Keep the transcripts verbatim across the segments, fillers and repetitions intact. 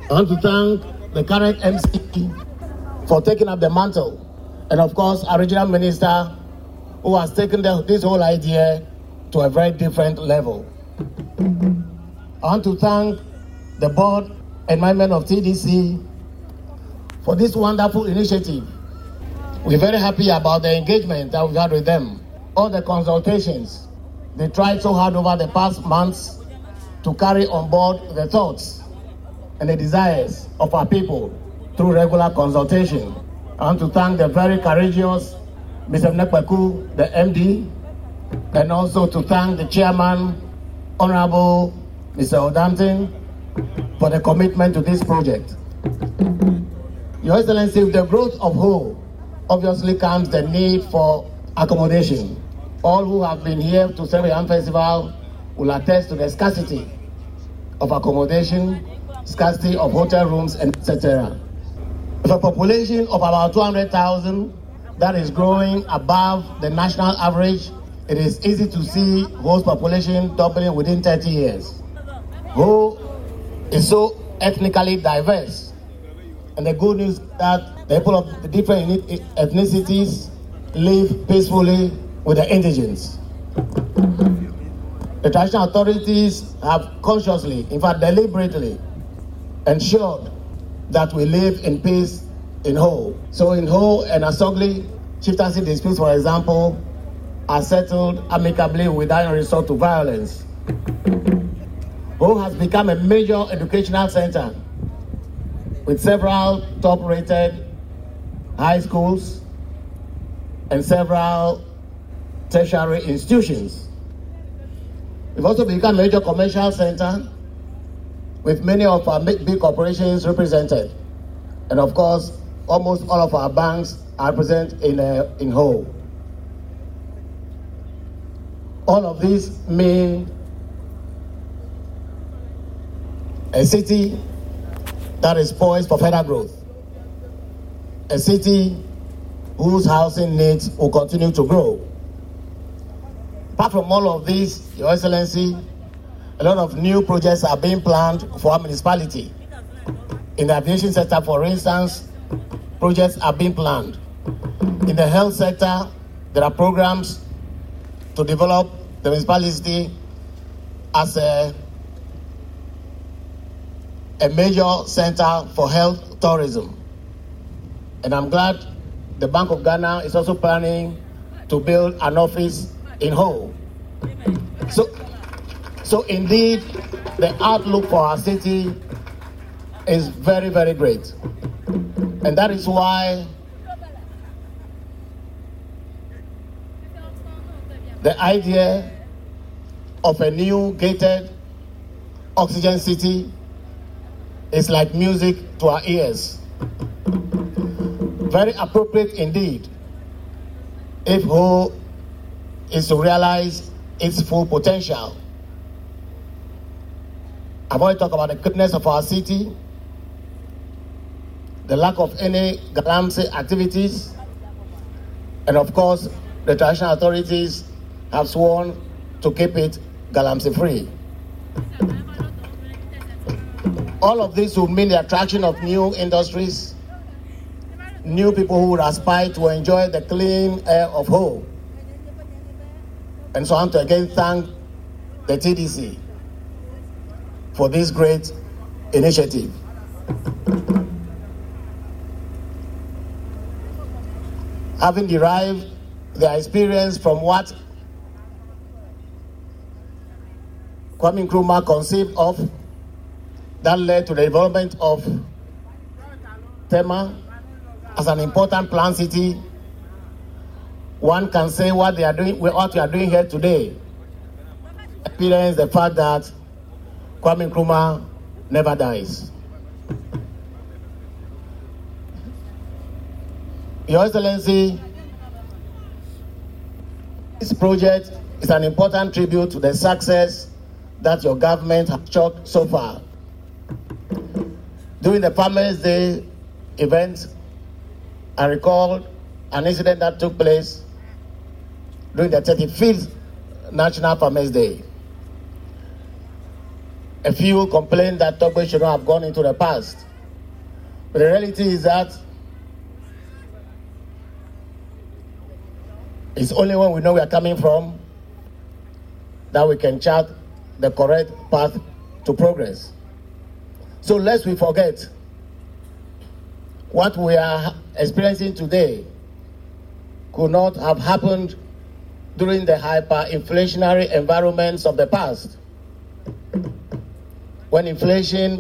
I want to thank the current M C for taking up the mantle, and of course our regional minister who has taken the, this whole idea to a very different level. I want to thank the board and management of T D C for this wonderful initiative. We're very happy about the engagement that we've had with them. All the consultations, they tried so hard over the past months to carry on board the thoughts and the desires of our people through regular consultation. I want to thank the very courageous Mister Nekweku, the M D, and also to thank the chairman, Honorable Mister Odantin, for the commitment to this project. Your Excellency, with the growth of Ho, obviously comes the need for accommodation. All who have been here to Seven Yam Festival will attest to the scarcity of accommodation, scarcity of hotel rooms, and et cetera. With a population of about two hundred thousand that is growing above the national average, it is easy to see Ho's population doubling within thirty years. Ho is so ethnically diverse, and the good news is that the people of the different ethnicities live peacefully with the indigents. The traditional authorities have consciously, in fact deliberately, ensured that we live in peace in Ho. So in Ho and Asogli, chieftaincy disputes, for example, are settled amicably without resort to violence. Ho has become a major educational center with several top-rated high schools and several tertiary institutions. We've also become a major commercial center with many of our big corporations represented. And of course, almost all of our banks are present in, uh, in Ho. All of these mean a city that is poised for further growth. A city whose housing needs will continue to grow. Apart from all of this, Your Excellency, a lot of new projects are being planned for our municipality. In the aviation sector, for instance, projects are being planned. In the health sector, there are programs to develop the municipality as a, a major center for health tourism. And I'm glad the Bank of Ghana is also planning to build an office in Ho. So, so indeed, the outlook for our city is very, very great. And that is why the idea of a new gated oxygen city is like music to our ears. Very appropriate indeed if Ho is to realize its full potential. I've already talked about the goodness of our city, the lack of any Galamsey activities, and of course, the traditional authorities have sworn to keep it Galamsey free. All of this will mean the attraction of new industries, new people who would aspire to enjoy the clean air of Ho. And so I want to again thank the T D C for this great initiative. Having derived their experience from what Kwame Nkrumah conceived of, that led to the development of Tema as an important planned city, one can say what they are doing, what we are doing here today, experience the fact that Kwame Nkrumah never dies. Your Excellency, this project is an important tribute to the success that your government has chalked so far. During the Farmers' Day event, I recall an incident that took place during the thirty-fifth National Farmers' Day. a few complain that Togbe should not have gone into the past. But the reality is that it's only when we know we are coming from that we can chart the correct path to progress. So lest we forget, what we are experiencing today could not have happened during the hyperinflationary environments of the past, when inflation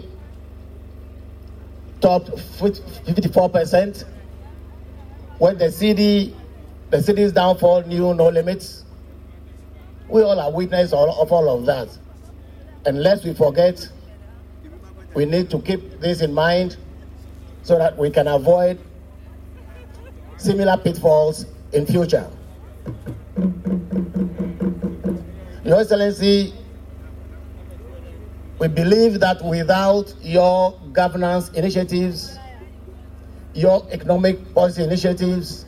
topped fifty-four percent, when the C D, the city's downfall knew no limits. We all are witness of all of that. And lest we forget, we need to keep this in mind so that we can avoid similar pitfalls in future. Your Excellency, we believe that without your governance initiatives, your economic policy initiatives,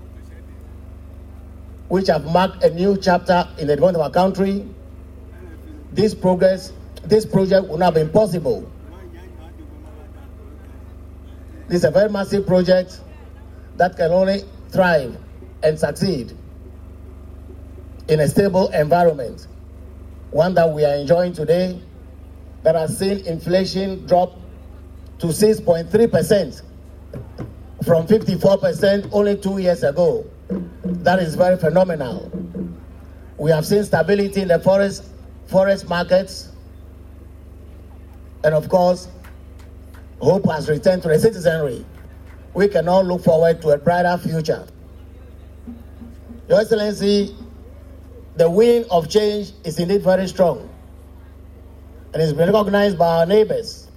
which have marked a new chapter in the development of our country, this progress, this project would not have been possible. This is a very massive project that can only thrive and succeed in a stable environment, one that we are enjoying today, that has seen inflation drop to six point three percent from fifty-four percent only two years ago. That is very phenomenal. We have seen stability in the forest, forest markets, and of course, hope has returned to the citizenry. We can all look forward to a brighter future. Your Excellency, the wind of change is indeed very strong, and it's been recognized by our neighbors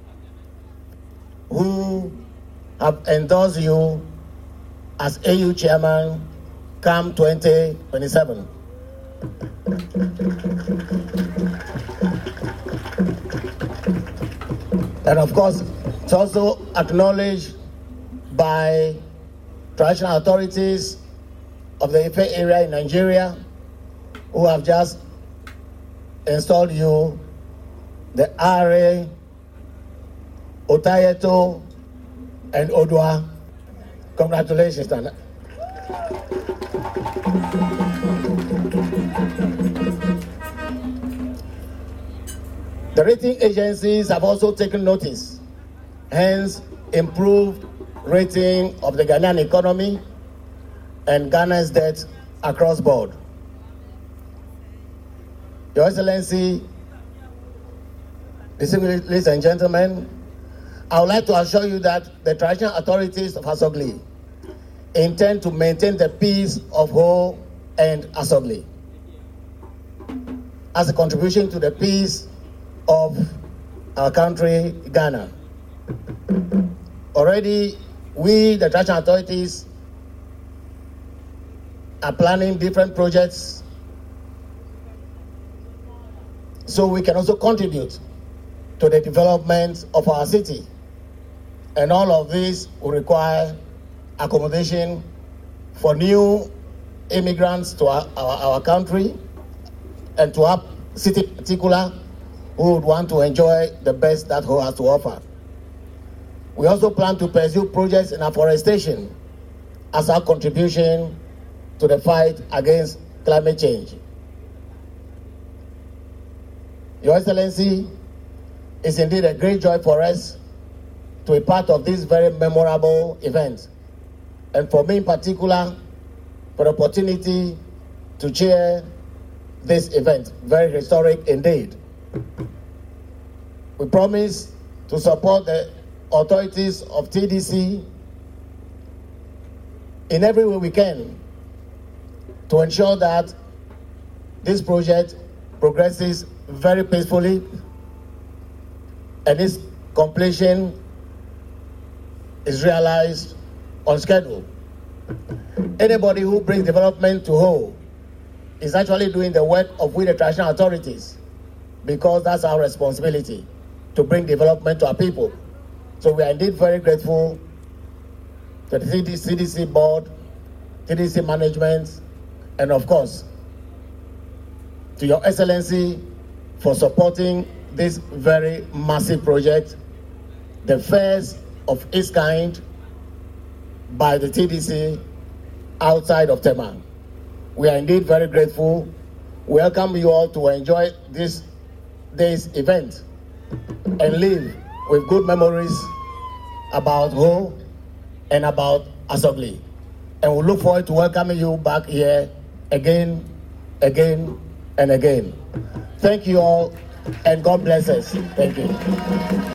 who have endorsed you as A U chairman come twenty twenty-seven. And of course, it's also acknowledged by traditional authorities of the Ife area in Nigeria who have just installed you the Are, Otayeto, and Odwa. Congratulations, Tana. The rating agencies have also taken notice, hence improved rating of the Ghanaian economy and Ghana's debt across board. Your Excellency, distinguished ladies and gentlemen, I would like to assure you that the traditional authorities of Asogli intend to maintain the peace of Ho and Asogli as a contribution to the peace of our country, Ghana. Already, we, the traditional authorities, are planning different projects so we can also contribute to the development of our city. And all of this will require accommodation for new immigrants to our, our, our country and to our city in particular who would want to enjoy the best that Ho has to offer. We also plan to pursue projects in afforestation as our contribution to the fight against climate change. Your Excellency, it's indeed a great joy for us to be part of this very memorable event. And for me in particular, for the opportunity to chair this event, very historic indeed. We promise to support the authorities of T D C in every way we can to ensure that this project progresses very peacefully and its completion is realized on schedule. Anybody who brings development to Ho is actually doing the work of we the traditional authorities, because that's our responsibility to bring development to our people. So we are indeed very grateful to the C D C board, T D C management, and of course, to Your Excellency for supporting this very massive project, the first of its kind by the T D C outside of Tema. We are indeed very grateful. Welcome you all to enjoy this day's event and live with good memories about Ho and about Asogli. And we look forward to welcoming you back here again, again, and again. Thank you all, and God bless us. Thank you.